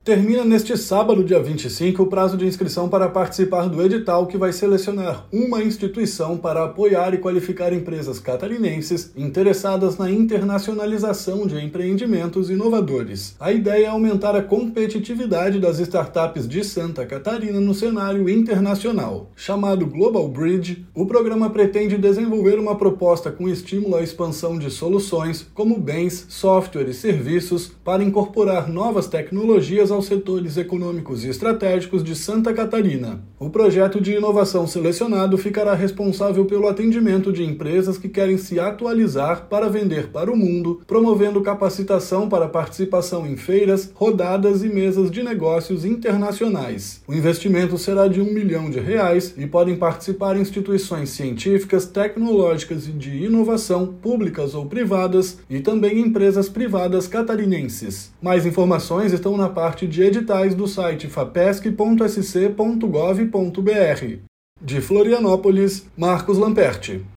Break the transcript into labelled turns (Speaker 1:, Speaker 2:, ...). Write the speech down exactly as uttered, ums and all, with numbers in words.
Speaker 1: Termina neste sábado, dia vinte e cinco, o prazo de inscrição para participar do edital que vai selecionar uma instituição para apoiar e qualificar empresas catarinenses interessadas na internacionalização de empreendimentos inovadores. A ideia é aumentar a competitividade das startups de Santa Catarina no cenário internacional. Chamado Global Bridge, o programa pretende desenvolver uma proposta com estímulo à expansão de soluções, como bens, software e serviços, para incorporar novas tecnologias aos setores econômicos e estratégicos de Santa Catarina. O projeto de inovação selecionado ficará responsável pelo atendimento de empresas que querem se atualizar para vender para o mundo, promovendo capacitação para participação em feiras, rodadas e mesas de negócios internacionais. O investimento será de um milhão de reais e podem participar instituições científicas, tecnológicas e de inovação, públicas ou privadas, e também empresas privadas catarinenses. Mais informações estão na parte de editais do site fapesc ponto s c ponto gov ponto b r. De Florianópolis, Marcos Lamperti.